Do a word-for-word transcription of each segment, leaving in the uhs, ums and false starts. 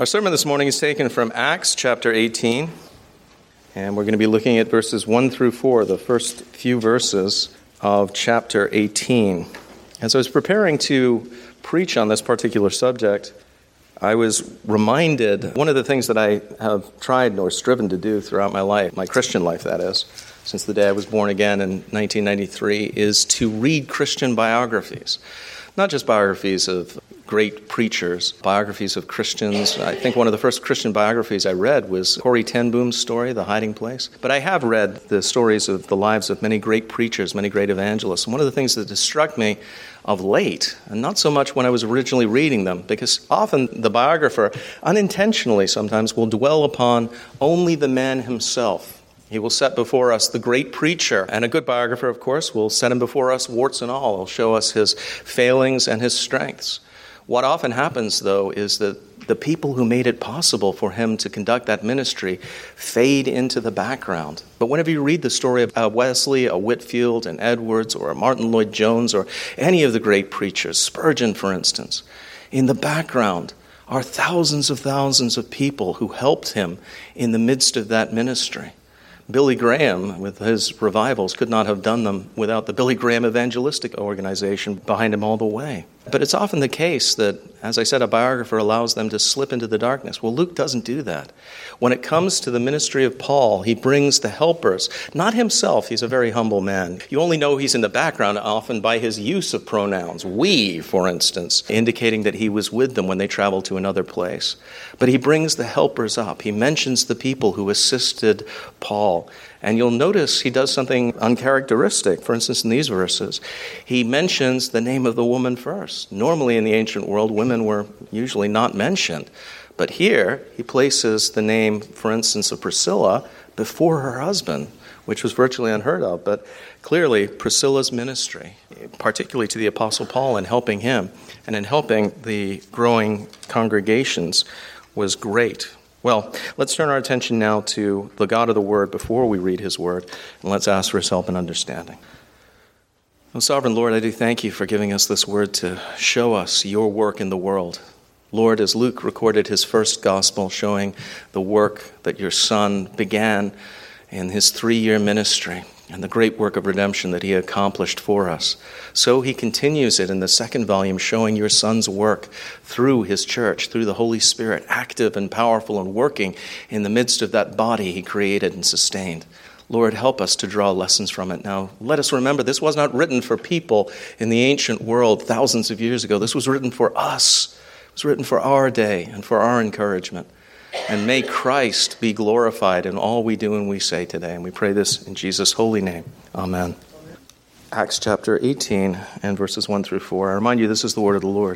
Our sermon this morning is taken from Acts chapter eighteen, and we're going to be looking at verses one through four, the first few verses of chapter eighteen. As I was preparing to preach on this particular subject, I was reminded, one of the things that I have tried or striven to do throughout my life, my Christian life that is, since the day I was born again in nineteen ninety-three, is to read Christian biographies. Not just biographies of great preachers, biographies of Christians. I think one of the first Christian biographies I read was Corrie ten Boom's story, The Hiding Place. But I have read the stories of the lives of many great preachers, many great evangelists. And one of the things that has struck me of late, and not so much when I was originally reading them, because often the biographer, unintentionally sometimes, will dwell upon only the man himself. He will set before us the great preacher, and a good biographer, of course, will set him before us warts and all. He'll show us his failings and his strengths. What often happens, though, is that the people who made it possible for him to conduct that ministry fade into the background. But whenever you read the story of a Wesley, a Whitefield, an Edwards, or a Martin Lloyd-Jones, or any of the great preachers, Spurgeon, for instance, in the background are thousands of thousands of people who helped him in the midst of that ministry. Billy Graham, with his revivals, could not have done them without the Billy Graham Evangelistic Organization behind him all the way. But it's often the case that, as I said, a biographer allows them to slip into the darkness. Well, Luke doesn't do that. When it comes to the ministry of Paul, he brings the helpers, not himself. He's a very humble man. You only know he's in the background often by his use of pronouns. We, for instance, indicating that he was with them when they traveled to another place. But he brings the helpers up. He mentions the people who assisted Paul. And you'll notice he does something uncharacteristic. For instance, in these verses, he mentions the name of the woman first. Normally in the ancient world, women were usually not mentioned. But here, he places the name, for instance, of Priscilla before her husband, which was virtually unheard of. But clearly, Priscilla's ministry, particularly to the Apostle Paul in helping him and in helping the growing congregations, was great. Well, let's turn our attention now to the God of the Word before we read His Word, and let's ask for His help and understanding. Oh, Sovereign Lord, I do thank you for giving us this Word to show us your work in the world. Lord, as Luke recorded his first gospel showing the work that your Son began in his three-year ministry and the great work of redemption that he accomplished for us, so he continues it in the second volume, showing your Son's work through his church, through the Holy Spirit, active and powerful and working in the midst of that body he created and sustained. Lord, help us to draw lessons from it. Now, let us remember this was not written for people in the ancient world thousands of years ago. This was written for us. It was written for our day and for our encouragement. And may Christ be glorified in all we do and we say today. And we pray this in Jesus' holy name. Amen. Acts chapter eighteen and verses one through four. I remind you, this is the word of the Lord.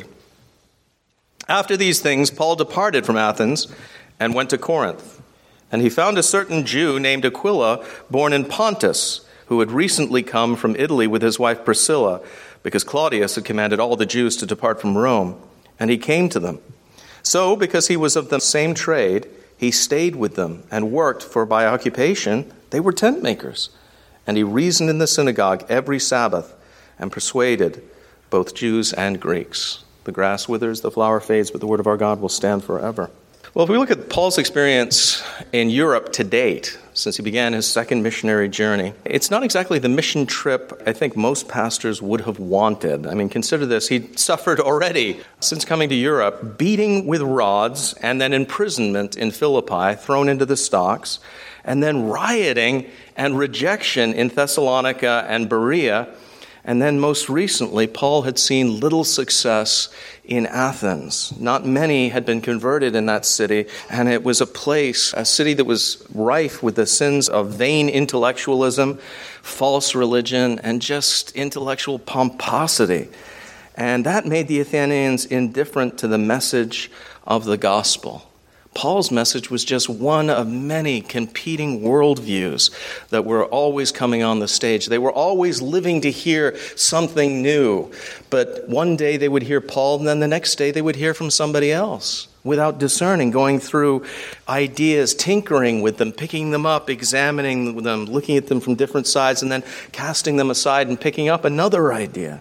After these things, Paul departed from Athens and went to Corinth. And he found a certain Jew named Aquila, born in Pontus, who had recently come from Italy with his wife Priscilla, because Claudius had commanded all the Jews to depart from Rome. And he came to them. So, because he was of the same trade, he stayed with them and worked, for by occupation they were tent makers. And he reasoned in the synagogue every Sabbath and persuaded both Jews and Greeks. The grass withers, the flower fades, but the word of our God will stand forever. Well, if we look at Paul's experience in Europe to date, since he began his second missionary journey, it's not exactly the mission trip I think most pastors would have wanted. I mean, consider this. He'd suffered already, since coming to Europe, beating with rods and then imprisonment in Philippi, thrown into the stocks, and then rioting and rejection in Thessalonica and Berea. And then most recently, Paul had seen little success in Athens. Not many had been converted in that city, and it was a place, a city that was rife with the sins of vain intellectualism, false religion, and just intellectual pomposity. And that made the Athenians indifferent to the message of the gospel. Paul's message was just one of many competing worldviews that were always coming on the stage. They were always living to hear something new. But one day they would hear Paul, and then the next day they would hear from somebody else without discerning, going through ideas, tinkering with them, picking them up, examining them, looking at them from different sides, and then casting them aside and picking up another idea.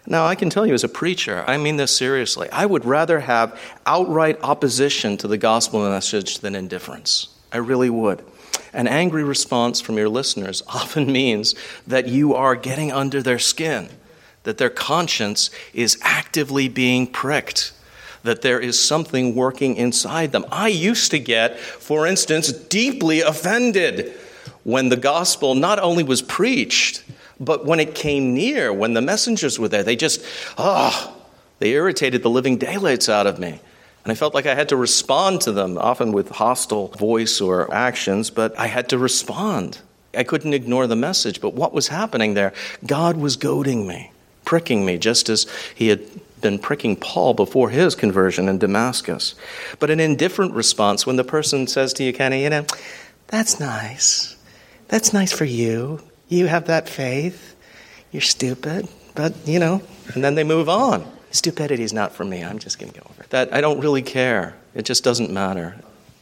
Now, I can tell you as a preacher, I mean this seriously, I would rather have outright opposition to the gospel message than indifference. I really would. An angry response from your listeners often means that you are getting under their skin, that their conscience is actively being pricked, that there is something working inside them. I used to get, for instance, deeply offended when the gospel not only was preached, but when it came near, when the messengers were there. They just, oh, they irritated the living daylights out of me. And I felt like I had to respond to them, often with hostile voice or actions, but I had to respond. I couldn't ignore the message, but what was happening there? God was goading me, pricking me, just as he had been pricking Paul before his conversion in Damascus. But an indifferent response when the person says to you, kind of, you know, that's nice. That's nice for you. You have that faith. You're stupid, but, you know, and then they move on. Stupidity is not for me. I'm just going to go over it. That I don't really care. It just doesn't matter.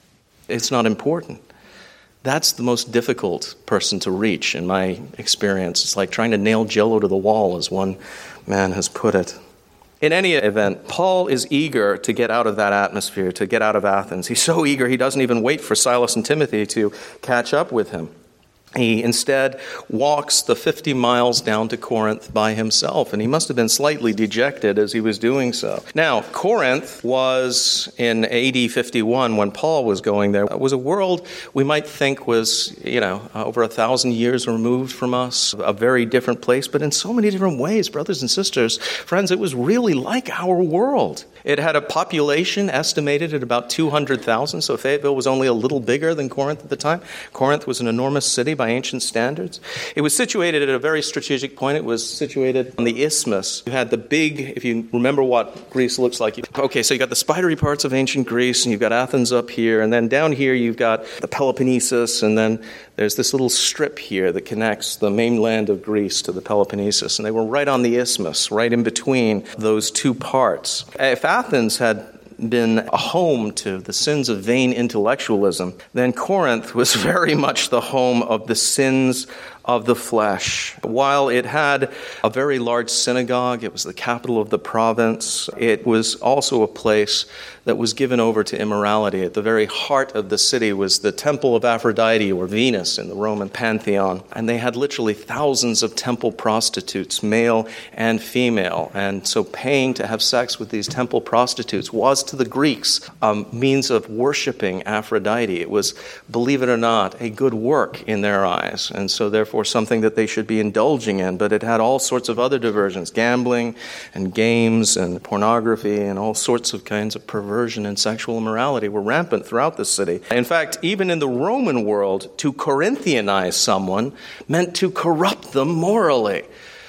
It's not important. That's the most difficult person to reach in my experience. It's like trying to nail Jell-O to the wall, as one man has put it. In any event, Paul is eager to get out of that atmosphere, to get out of Athens. He's so eager, he doesn't even wait for Silas and Timothy to catch up with him. He instead walks the fifty miles down to Corinth by himself, and he must have been slightly dejected as he was doing so. Now, Corinth was in A D fifty-one, when Paul was going there, was a world we might think was, you know, over a thousand years removed from us, a very different place, but in so many different ways, brothers and sisters, friends, it was really like our world. It had a population estimated at about two hundred thousand, so Fayetteville was only a little bigger than Corinth at the time. Corinth was an enormous city by ancient standards. It was situated at a very strategic point. It was situated on the isthmus. You had the big, if you remember what Greece looks like. Okay, so you got the spidery parts of ancient Greece, and you've got Athens up here, and then down here you've got the Peloponnesus, and then there's this little strip here that connects the mainland of Greece to the Peloponnesus, and they were right on the isthmus, right in between those two parts. If Athens had been a home to the sins of vain intellectualism, then Corinth was very much the home of the sins of the flesh. While it had a very large synagogue, it was the capital of the province, it was also a place that was given over to immorality. At the very heart of the city was the temple of Aphrodite, or Venus, in the Roman pantheon. And they had literally thousands of temple prostitutes, male and female. And so paying to have sex with these temple prostitutes was, to the Greeks, a means of worshiping Aphrodite. It was, believe it or not, a good work in their eyes. And so therefore something that they should be indulging in. But it had all sorts of other diversions, gambling and games and pornography and all sorts of kinds of perversion and sexual immorality were rampant throughout the city. In fact, even in the Roman world, to Corinthianize someone meant to corrupt them morally.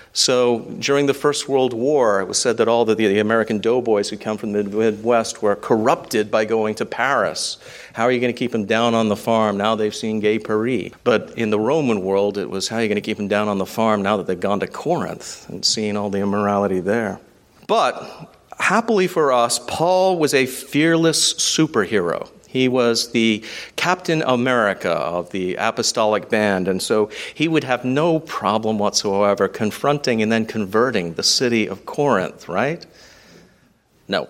So during the First World War, it was said that all the, the American doughboys who come from the Midwest were corrupted by going to Paris. How are you going to keep them down on the farm now they've seen Gay Paris? But in the Roman world, it was how are you going to keep them down on the farm now that they've gone to Corinth and seen all the immorality there? But happily for us, Paul was a fearless superhero. He was the Captain America of the apostolic band, and so he would have no problem whatsoever confronting and then converting the city of Corinth, right? No.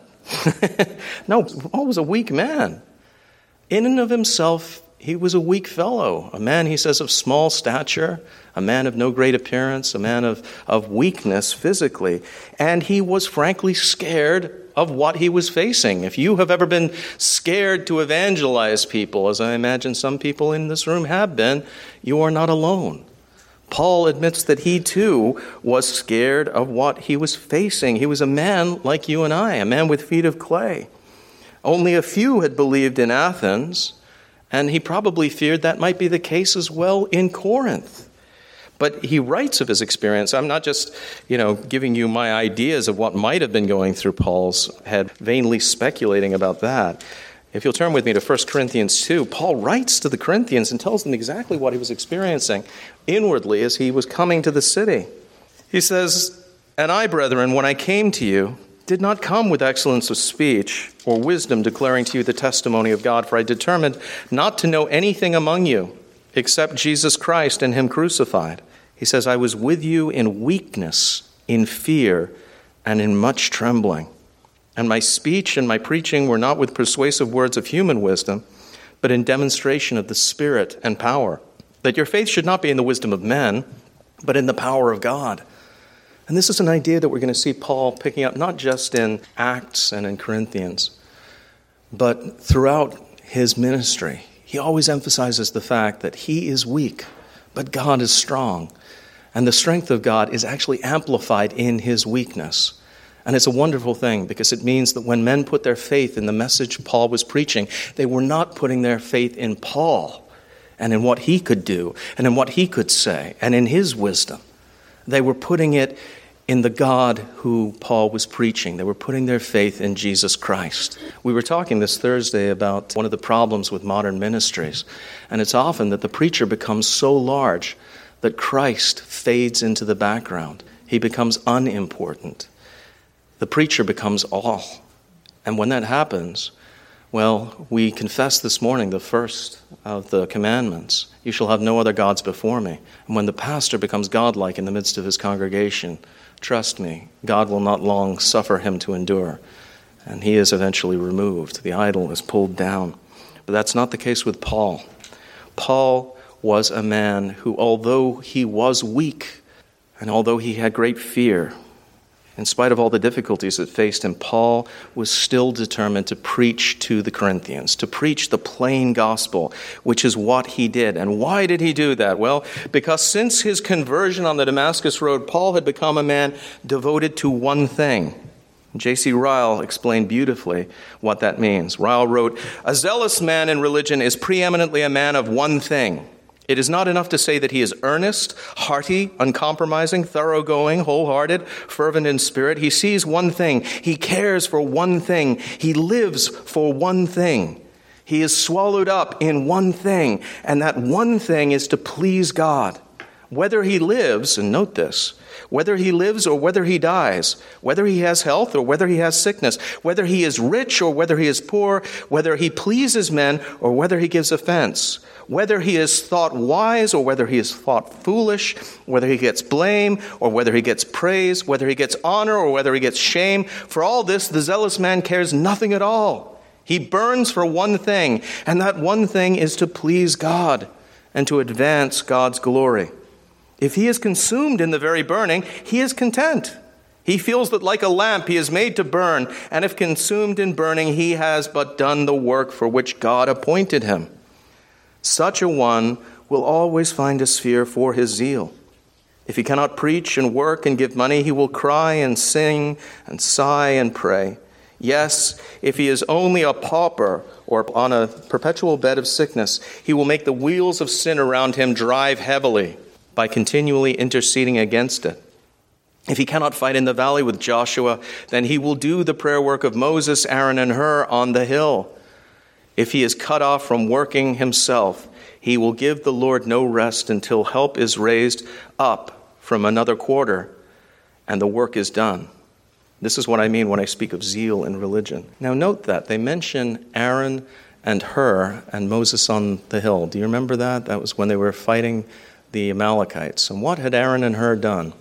No, Paul was a weak man. In and of himself, he was a weak fellow, a man, he says, of small stature, a man of no great appearance, a man of, of weakness physically, and he was frankly scared of what he was facing. If you have ever been scared to evangelize people, as I imagine some people in this room have been, you are not alone. Paul admits that he too was scared of what he was facing. He was a man like you and I, a man with feet of clay. Only a few had believed in Athens, and he probably feared that might be the case as well in Corinth. But he writes of his experience. I'm not just, you know, giving you my ideas of what might have been going through Paul's head, vainly speculating about that. If you'll turn with me to First Corinthians two, Paul writes to the Corinthians and tells them exactly what he was experiencing inwardly as he was coming to the city. He says, "And I, brethren, when I came to you, did not come with excellence of speech or wisdom declaring to you the testimony of God, for I determined not to know anything among you except Jesus Christ and him crucified." He says, "I was with you in weakness, in fear, and in much trembling. And my speech and my preaching were not with persuasive words of human wisdom, but in demonstration of the Spirit and power, that your faith should not be in the wisdom of men, but in the power of God. And this is an idea that we're going to see Paul picking up not just in Acts and in Corinthians, but throughout his ministry. He always emphasizes the fact that he is weak, but God is strong. And the strength of God is actually amplified in his weakness. And it's a wonderful thing because it means that when men put their faith in the message Paul was preaching, they were not putting their faith in Paul and in what he could do and in what he could say and in his wisdom. They were putting it in the God who Paul was preaching. They were putting their faith in Jesus Christ. We were talking this Thursday about one of the problems with modern ministries, and it's often that the preacher becomes so large that Christ fades into the background. He becomes unimportant. The preacher becomes all. And when that happens, well, we confessed this morning the first of the commandments. You shall have no other gods before me. And when the pastor becomes godlike in the midst of his congregation, trust me, God will not long suffer him to endure. And he is eventually removed. The idol is pulled down. But that's not the case with Paul. Paul was a man who, although he was weak, and although he had great fear, in spite of all the difficulties that faced him, Paul was still determined to preach to the Corinthians, to preach the plain gospel, which is what he did. And why did he do that? Well, because since his conversion on the Damascus Road, Paul had become a man devoted to one thing. J C Ryle explained beautifully what that means. Ryle wrote, "A zealous man in religion is preeminently a man of one thing. It is not enough to say that he is earnest, hearty, uncompromising, thoroughgoing, wholehearted, fervent in spirit. He sees one thing. He cares for one thing. He lives for one thing. He is swallowed up in one thing, and that one thing is to please God. Whether he lives," and note this, "whether he lives or whether he dies, whether he has health or whether he has sickness, whether he is rich or whether he is poor, whether he pleases men or whether he gives offense, whether he is thought wise or whether he is thought foolish, whether he gets blame or whether he gets praise, whether he gets honor or whether he gets shame, for all this the zealous man cares nothing at all. He burns for one thing, and that one thing is to please God and to advance God's glory. If he is consumed in the very burning, he is content. He feels that like a lamp he is made to burn, and if consumed in burning, he has but done the work for which God appointed him. Such a one will always find a sphere for his zeal. If he cannot preach and work and give money, he will cry and sing and sigh and pray. Yes, if he is only a pauper or on a perpetual bed of sickness, he will make the wheels of sin around him drive heavily by continually interceding against it. If he cannot fight in the valley with Joshua, then he will do the prayer work of Moses, Aaron, and Hur on the hill. If he is cut off from working himself, he will give the Lord no rest until help is raised up from another quarter and the work is done. This is what I mean when I speak of zeal in religion. Now note that they mention Aaron and Hur and Moses on the hill. Do you remember that? That was when they were fighting the Amalekites. And what had Aaron and Hur done?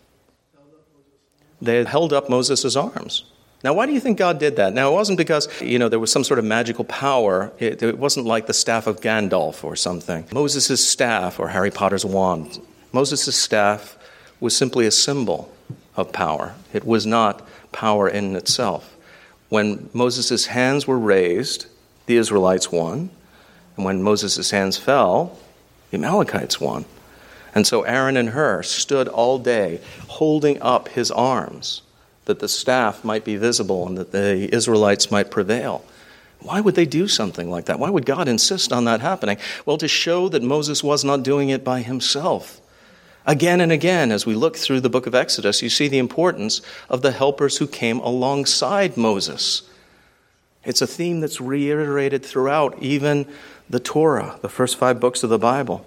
They had held up Moses' arms. Now, why do you think God did that? Now, it wasn't because, you know, there was some sort of magical power. It, it wasn't like the staff of Gandalf or something. Moses' staff, or Harry Potter's wand, Moses' staff was simply a symbol of power. It was not power in itself. When Moses' hands were raised, the Israelites won. And when Moses' hands fell, the Amalekites won. And so Aaron and Hur stood all day holding up his arms that the staff might be visible and that the Israelites might prevail. Why would they do something like that? Why would God insist on that happening? Well, to show that Moses was not doing it by himself. Again and again, as we look through the book of Exodus, you see the importance of the helpers who came alongside Moses. It's a theme that's reiterated throughout even the Torah, the first five books of the Bible.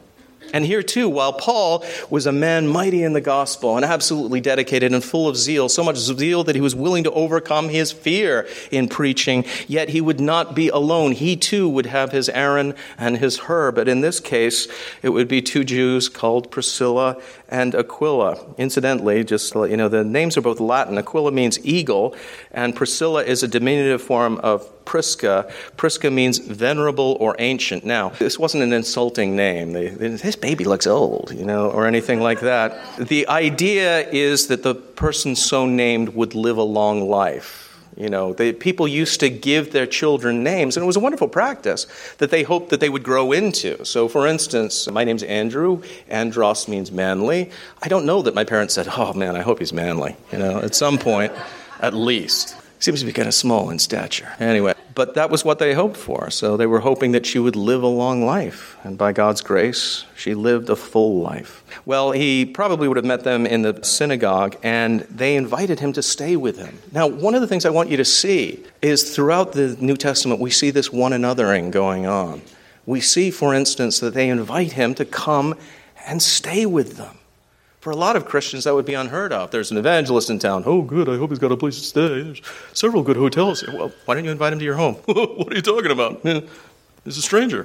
And here too, while Paul was a man mighty in the gospel and absolutely dedicated and full of zeal, so much zeal that he was willing to overcome his fear in preaching, yet he would not be alone. He too would have his Aaron and his Hur, but in this case, it would be two Jews called Priscilla and Aquila. Incidentally, just to let you know, the names are both Latin. Aquila means eagle, and Priscilla is a diminutive form of Prisca. Prisca means venerable or ancient. Now, this wasn't an insulting name. They, they, this baby looks old, you know, or anything like that. The idea is that the person so named would live a long life. You know, they, people used to give their children names, and it was a wonderful practice that they hoped that they would grow into. So, for instance, my name's Andrew. Andros means manly. I don't know that my parents said, oh, man, I hope he's manly, you know, at some point, at least. Seems to be kind of small in stature. Anyway, but that was what they hoped for. So they were hoping that she would live a long life. And by God's grace, she lived a full life. Well, he probably would have met them in the synagogue, and they invited him to stay with him. Now, one of the things I want you to see is throughout the New Testament, we see this one anothering going on. We see, for instance, that they invite him to come and stay with them. For a lot of Christians, that would be unheard of. There's an evangelist in town. Oh, good, I hope he's got a place to stay. There's several good hotels here. Well, why don't you invite him to your home? What are you talking about? He's a stranger.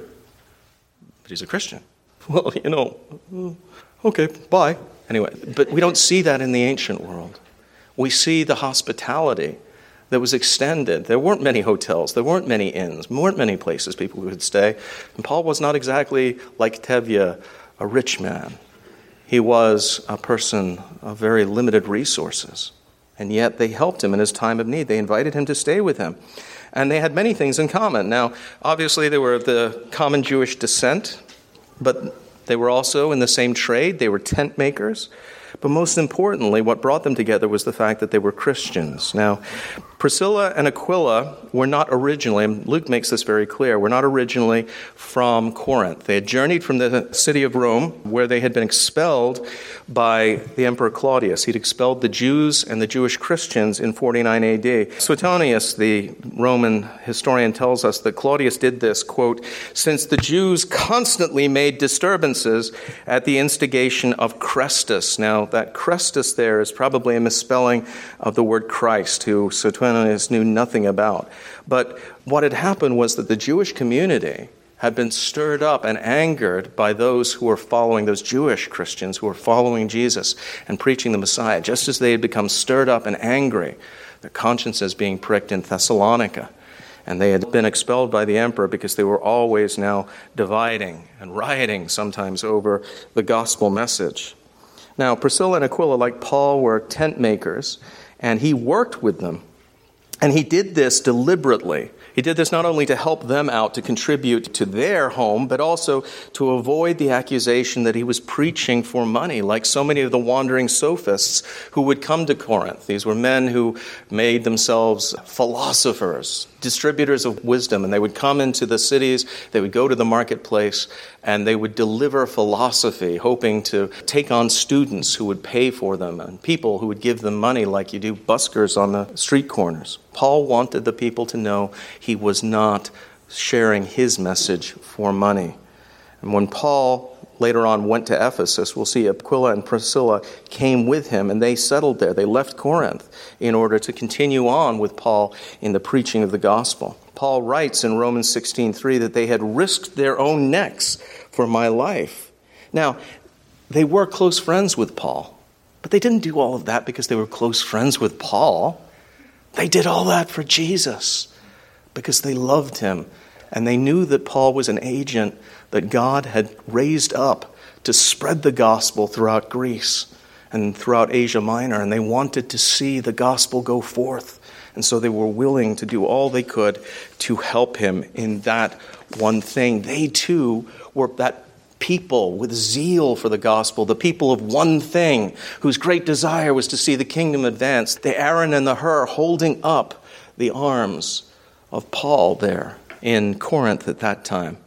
But he's a Christian. Well, you know, okay, bye. Anyway, but we don't see that in the ancient world. We see the hospitality that was extended. There weren't many hotels. There weren't many inns. There weren't many places people could stay. And Paul was not exactly like Tevye, a rich man. He was a person of very limited resources, and yet they helped him in his time of need. They invited him to stay with him, and they had many things in common. Now, obviously, they were of the common Jewish descent, but they were also in the same trade. They were tent makers, but most importantly, what brought them together was the fact that they were Christians. Now, Priscilla and Aquila were not originally, and Luke makes this very clear, were not originally from Corinth. They had journeyed from the city of Rome, where they had been expelled by the Emperor Claudius. He'd expelled the Jews and the Jewish Christians in forty-nine A D. Suetonius, the Roman historian, tells us that Claudius did this, quote, since the Jews constantly made disturbances at the instigation of Chrestus. Now, that Chrestus there is probably a misspelling of the word Christ, who Suetonius knew nothing about. But what had happened was that the Jewish community had been stirred up and angered by those who were following, those Jewish Christians who were following Jesus and preaching the Messiah, just as they had become stirred up and angry, their consciences being pricked in Thessalonica. And they had been expelled by the emperor because they were always now dividing and rioting sometimes over the gospel message. Now, Priscilla and Aquila, like Paul, were tent makers, and he worked with them. And he did this deliberately. He did this not only to help them out, to contribute to their home, but also to avoid the accusation that he was preaching for money, like so many of the wandering sophists who would come to Corinth. These were men who made themselves philosophers, distributors of wisdom, and they would come into the cities, they would go to the marketplace, and they would deliver philosophy, hoping to take on students who would pay for them and people who would give them money like you do buskers on the street corners. Paul wanted the people to know he was not sharing his message for money. And when Paul later on went to Ephesus, we'll see Aquila and Priscilla came with him, and they settled there. They left Corinth in order to continue on with Paul in the preaching of the gospel. Paul writes in Romans sixteen three that they had risked their own necks for my life. Now, they were close friends with Paul, but they didn't do all of that because they were close friends with Paul. They did all that for Jesus because they loved him, and they knew that Paul was an agent that God had raised up to spread the gospel throughout Greece and throughout Asia Minor, and they wanted to see the gospel go forth. And so they were willing to do all they could to help him in that one thing. They too were that people with zeal for the gospel, the people of one thing, whose great desire was to see the kingdom advance. The Aaron and the Hur holding up the arms of Paul there in Corinth at that time.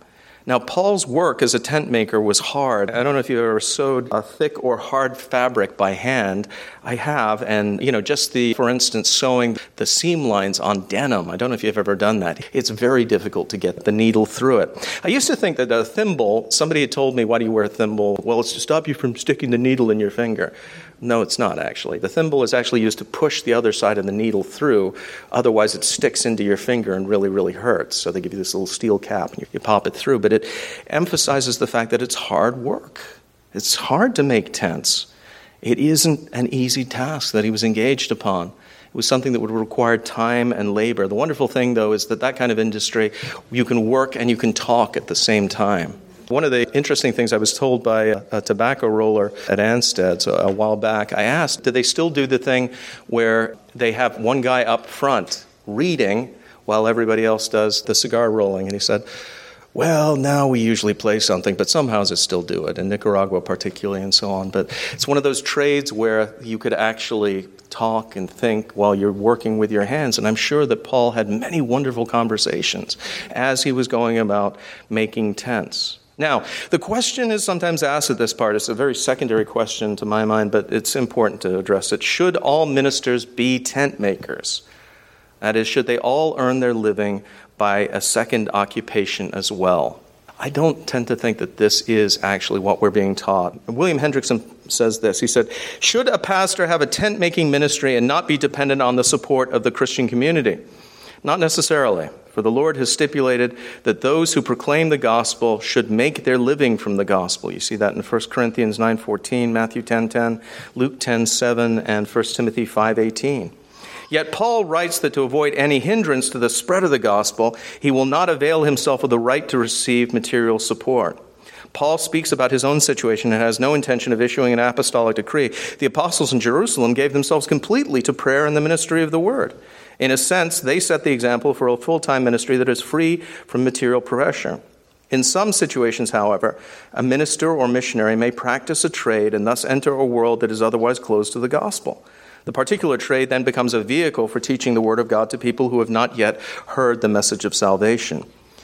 Now, Paul's work as a tent maker was hard. I don't know if you ever sewed a thick or hard fabric by hand. I have, and, you know, just the, for instance, sewing the seam lines on denim. I don't know if you've ever done that. It's very difficult to get the needle through it. I used to think that a thimble, somebody had told me, why do you wear a thimble? Well, it's to stop you from sticking the needle in your finger. No, it's not, actually. The thimble is actually used to push the other side of the needle through. Otherwise, it sticks into your finger and really, really hurts. So they give you this little steel cap, and you, you pop it through. But it emphasizes the fact that it's hard work. It's hard to make tents. It isn't an easy task that he was engaged upon. It was something that would require time and labor. The wonderful thing, though, is that that kind of industry, you can work and you can talk at the same time. One of the interesting things I was told by a, a tobacco roller at Anstead's a, a while back, I asked, do they still do the thing where they have one guy up front reading while everybody else does the cigar rolling? And he said, well, now we usually play something, but some houses still do it, in Nicaragua particularly and so on. But it's one of those trades where you could actually talk and think while you're working with your hands. And I'm sure that Paul had many wonderful conversations as he was going about making tents. Now, the question is sometimes asked at this part. It's a very secondary question to my mind, but it's important to address it. Should all ministers be tent makers? That is, should they all earn their living by a second occupation as well? I don't tend to think that this is actually what we're being taught. William Hendrickson says this. He said, should a pastor have a tent-making ministry and not be dependent on the support of the Christian community? Not necessarily. For the Lord has stipulated that those who proclaim the gospel should make their living from the gospel. You see that in First Corinthians nine fourteen, Matthew ten ten, Luke ten seven, and First Timothy five eighteen. Yet Paul writes that to avoid any hindrance to the spread of the gospel, he will not avail himself of the right to receive material support. Paul speaks about his own situation and has no intention of issuing an apostolic decree. The apostles in Jerusalem gave themselves completely to prayer and the ministry of the word. In a sense, they set the example for a full-time ministry that is free from material pressure. In some situations, however, a minister or missionary may practice a trade and thus enter a world that is otherwise closed to the gospel. The particular trade then becomes a vehicle for teaching the word of God to people who have not yet heard the message of salvation.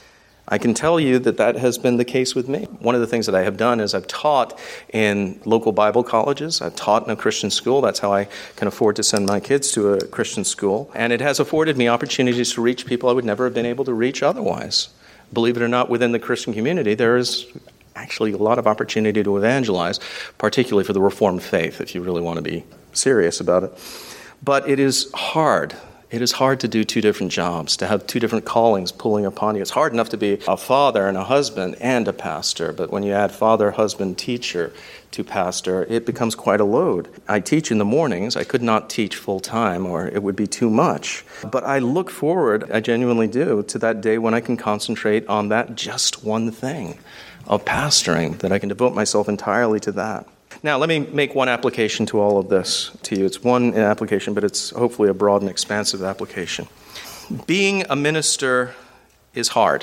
I can tell you that that has been the case with me. One of the things that I have done is I've taught in local Bible colleges. I've taught in a Christian school. That's how I can afford to send my kids to a Christian school. And it has afforded me opportunities to reach people I would never have been able to reach otherwise. Believe it or not, within the Christian community, there is actually a lot of opportunity to evangelize, particularly for the Reformed faith, if you really want to be serious about it. But it is hard. It is hard to do two different jobs, to have two different callings pulling upon you. It's hard enough to be a father and a husband and a pastor, but when you add father, husband, teacher to pastor, it becomes quite a load. I teach in the mornings. I could not teach full-time, or it would be too much. But I look forward, I genuinely do, to that day when I can concentrate on that just one thing of pastoring, that I can devote myself entirely to that. Now, let me make one application to all of this to you. It's one application, but it's hopefully a broad and expansive application. Being a minister is hard.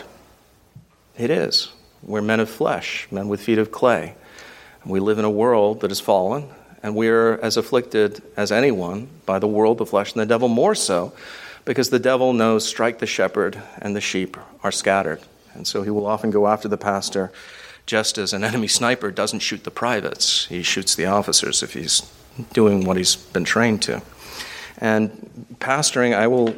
It is. We're men of flesh, men with feet of clay. We live in a world that is fallen, and we're as afflicted as anyone by the world, the flesh, and the devil, more so, because the devil knows strike the shepherd and the sheep are scattered. And so he will often go after the pastor, just as an enemy sniper doesn't shoot the privates. He shoots the officers if he's doing what he's been trained to. And pastoring, I will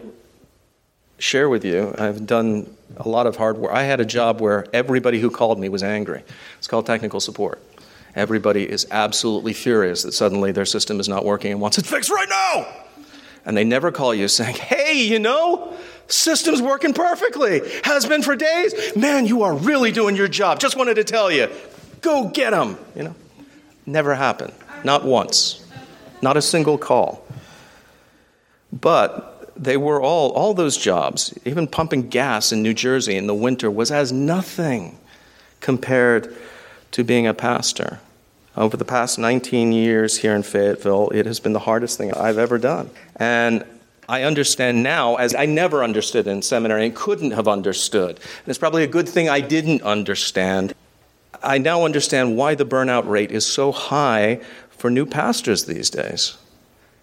share with you, I've done a lot of hard work. I had a job where everybody who called me was angry. It's called technical support. Everybody is absolutely furious that suddenly their system is not working and wants it fixed right now. And they never call you saying, hey, you know, system's working perfectly. Has been for days. Man, you are really doing your job. Just wanted to tell you, go get them. You know, never happened. Not once. Not a single call. But they were all, all those jobs, even pumping gas in New Jersey in the winter was as nothing compared to being a pastor. Over the past nineteen years here in Fayetteville, it has been the hardest thing I've ever done. And I understand now, as I never understood in seminary and couldn't have understood. And it's probably a good thing I didn't understand. I now understand why the burnout rate is so high for new pastors these days.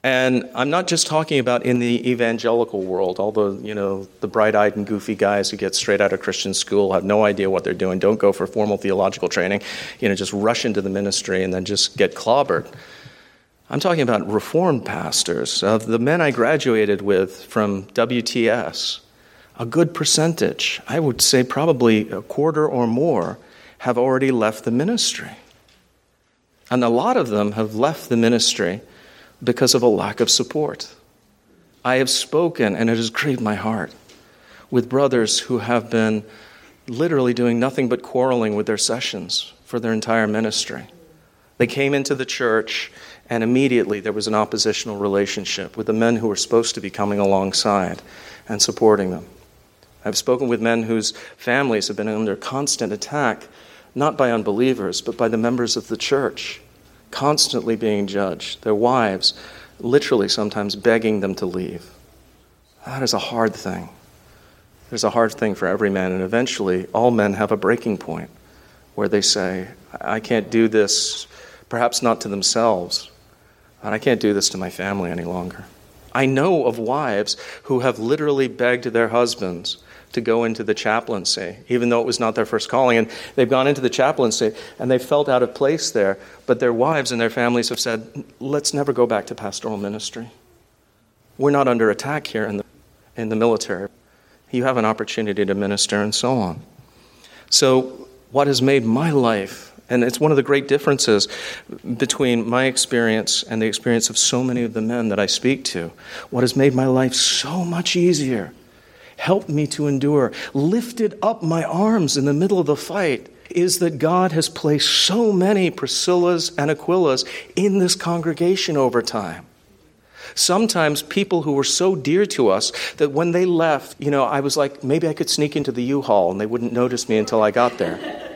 And I'm not just talking about in the evangelical world, although, you know, the bright-eyed and goofy guys who get straight out of Christian school have no idea what they're doing, don't go for formal theological training, you know, just rush into the ministry and then just get clobbered. I'm talking about Reformed pastors. Of the men I graduated with from W T S, a good percentage, I would say probably a quarter or more, have already left the ministry. And a lot of them have left the ministry because of a lack of support. I have spoken, and it has grieved my heart, with brothers who have been literally doing nothing but quarreling with their sessions for their entire ministry. They came into the church, and immediately there was an oppositional relationship with the men who were supposed to be coming alongside and supporting them. I've spoken with men whose families have been under constant attack, not by unbelievers, but by the members of the church, constantly being judged, their wives literally sometimes begging them to leave. That is a hard thing. There's a hard thing for every man, and eventually all men have a breaking point where they say, I can't do this, perhaps not to themselves, but I can't do this to my family any longer. I know of wives who have literally begged their husbands to go into the chaplaincy, even though it was not their first calling. And they've gone into the chaplaincy, and they felt out of place there. But their wives and their families have said, let's never go back to pastoral ministry. We're not under attack here in the, in the military. You have an opportunity to minister, and so on. So what has made my life, and it's one of the great differences between my experience and the experience of so many of the men that I speak to, what has made my life so much easier, helped me to endure, lifted up my arms in the middle of the fight, is that God has placed so many Priscillas and Aquillas in this congregation over time. Sometimes people who were so dear to us that when they left, you know, I was like, maybe I could sneak into the U-Haul and they wouldn't notice me until I got there.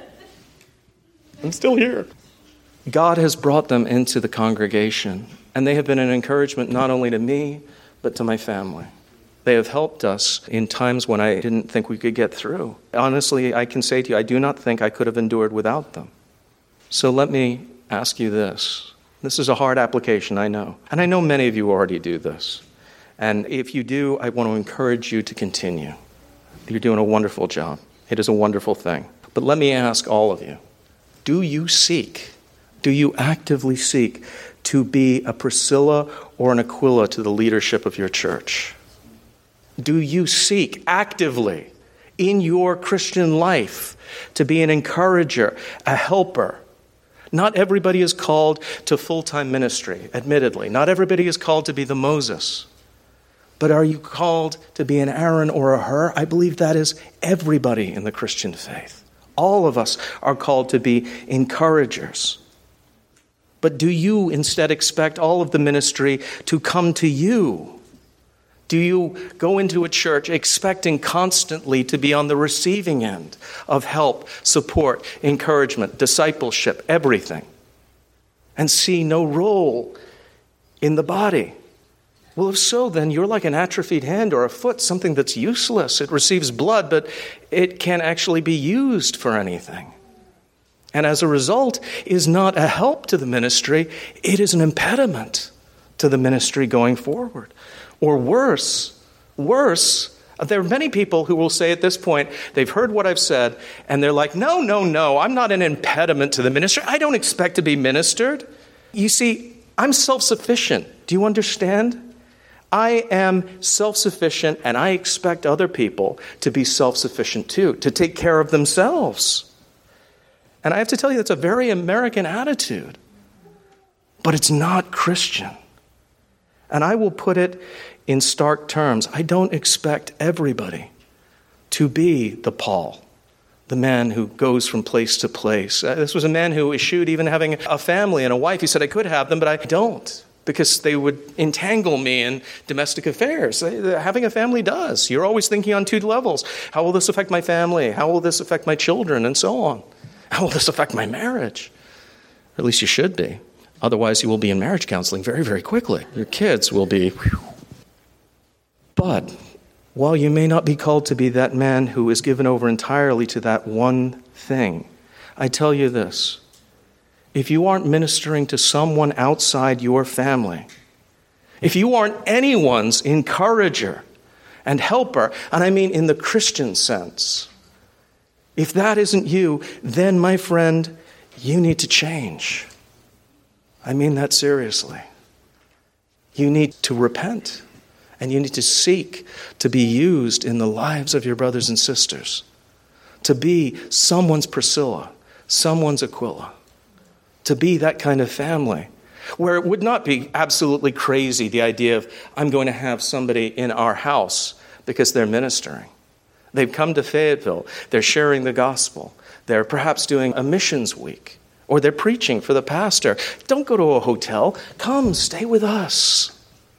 I'm still here. God has brought them into the congregation, and they have been an encouragement not only to me, but to my family. They have helped us in times when I didn't think we could get through. Honestly, I can say to you, I do not think I could have endured without them. So let me ask you this. This is a hard application, I know. And I know many of you already do this. And if you do, I want to encourage you to continue. You're doing a wonderful job. It is a wonderful thing. But let me ask all of you, do you seek, do you actively seek to be a Priscilla or an Aquila to the leadership of your church? Do you seek actively in your Christian life to be an encourager, a helper? Not everybody is called to full-time ministry, admittedly. Not everybody is called to be the Moses. But are you called to be an Aaron or a Hur? I believe that is everybody in the Christian faith. All of us are called to be encouragers. But do you instead expect all of the ministry to come to you? Do you go into a church expecting constantly to be on the receiving end of help, support, encouragement, discipleship, everything, and see no role in the body? Well, if so, then you're like an atrophied hand or a foot, something that's useless. It receives blood, but it can't actually be used for anything. And as a result, is not a help to the ministry, it is an impediment to the ministry going forward. Or worse, worse, there are many people who will say at this point, they've heard what I've said, and they're like, no, no, no, I'm not an impediment to the ministry. I don't expect to be ministered. You see, I'm self-sufficient. Do you understand? I am self-sufficient, and I expect other people to be self-sufficient too, to take care of themselves. And I have to tell you, that's a very American attitude. But it's not Christian. And I will put it in stark terms. I don't expect everybody to be the Paul, the man who goes from place to place. Uh, this was a man who eschewed even having a family and a wife. He said, I could have them, but I don't, because they would entangle me in domestic affairs. Having a family does. You're always thinking on two levels. How will this affect my family? How will this affect my children? And so on. How will this affect my marriage? Or at least you should be. Otherwise, you will be in marriage counseling very, very quickly. Your kids will be... Whew. But while you may not be called to be that man who is given over entirely to that one thing, I tell you this. If you aren't ministering to someone outside your family, if you aren't anyone's encourager and helper, and I mean in the Christian sense, if that isn't you, then, my friend, you need to change. I mean that seriously. You need to repent, and you need to seek to be used in the lives of your brothers and sisters, to be someone's Priscilla, someone's Aquila, to be that kind of family, where it would not be absolutely crazy, the idea of, I'm going to have somebody in our house because they're ministering. They've come to Fayetteville, they're sharing the gospel, they're perhaps doing a missions week, or they're preaching for the pastor. Don't go to a hotel. Come, stay with us.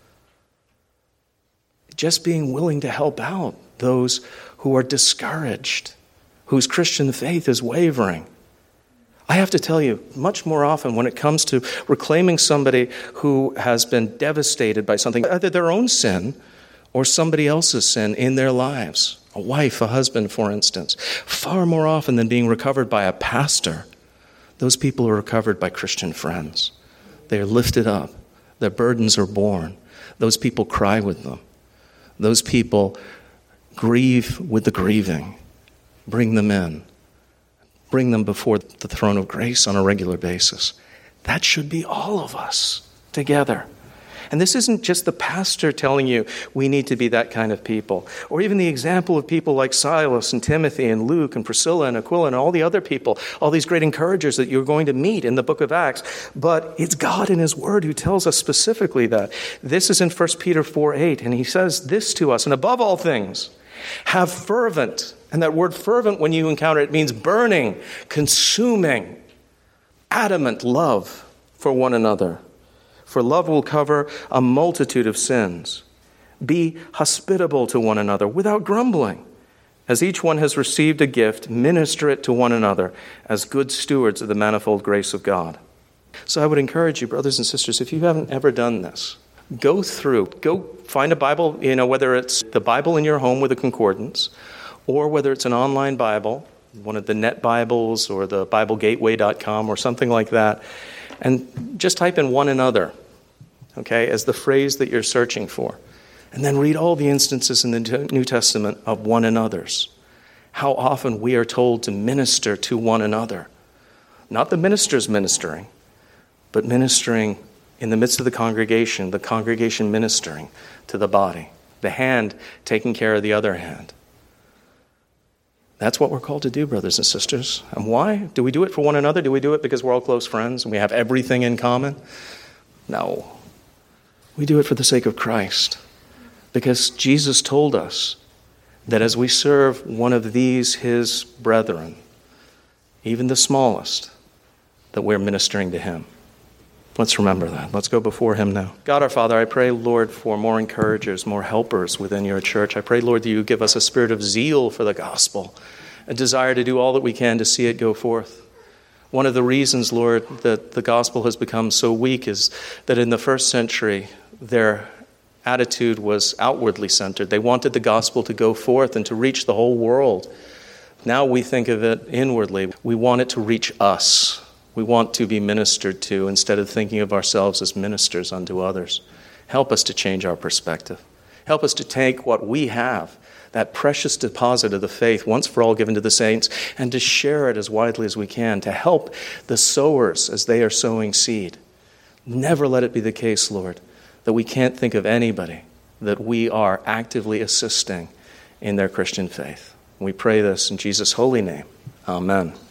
Just being willing to help out those who are discouraged, whose Christian faith is wavering. I have to tell you, much more often when it comes to reclaiming somebody who has been devastated by something, either their own sin or somebody else's sin in their lives, a wife, a husband, for instance, far more often than being recovered by a pastor, those people are recovered by Christian friends. They are lifted up. Their burdens are borne. Those people cry with them. Those people grieve with the grieving. Bring them in. Bring them before the throne of grace on a regular basis. That should be all of us together. And this isn't just the pastor telling you we need to be that kind of people, or even the example of people like Silas and Timothy and Luke and Priscilla and Aquila and all the other people, all these great encouragers that you're going to meet in the book of Acts. But it's God in his word who tells us specifically that. This is in First Peter four eight, and he says this to us, and above all things, have fervent, and that word fervent, when you encounter it, means burning, consuming, adamant love for one another. For love will cover a multitude of sins. Be hospitable to one another without grumbling. As each one has received a gift, minister it to one another as good stewards of the manifold grace of God. So I would encourage you, brothers and sisters, if you haven't ever done this, go through, go find a Bible, you know, whether it's the Bible in your home with a concordance, or whether it's an online Bible, one of the Net Bibles or the Bible Gateway dot com or something like that, and just type in one another, okay, as the phrase that you're searching for. And then read all the instances in the New Testament of one another's. How often we are told to minister to one another. Not the ministers ministering, but ministering in the midst of the congregation, the congregation ministering to the body, the hand taking care of the other hand. That's what we're called to do, brothers and sisters. And why? Do we do it for one another? Do we do it because we're all close friends and we have everything in common? No. We do it for the sake of Christ. Because Jesus told us that as we serve one of these, his brethren, even the smallest, that we're ministering to him. Let's remember that. Let's go before him now. God our Father, I pray, Lord, for more encouragers, more helpers within your church. I pray, Lord, that you give us a spirit of zeal for the gospel, a desire to do all that we can to see it go forth. One of the reasons, Lord, that the gospel has become so weak is that in the first century, their attitude was outwardly centered. They wanted the gospel to go forth and to reach the whole world. Now we think of it inwardly. We want it to reach us. We want to be ministered to instead of thinking of ourselves as ministers unto others. Help us to change our perspective. Help us to take what we have, that precious deposit of the faith once for all given to the saints, and to share it as widely as we can, to help the sowers as they are sowing seed. Never let it be the case, Lord, that we can't think of anybody that we are actively assisting in their Christian faith. We pray this in Jesus' holy name. Amen.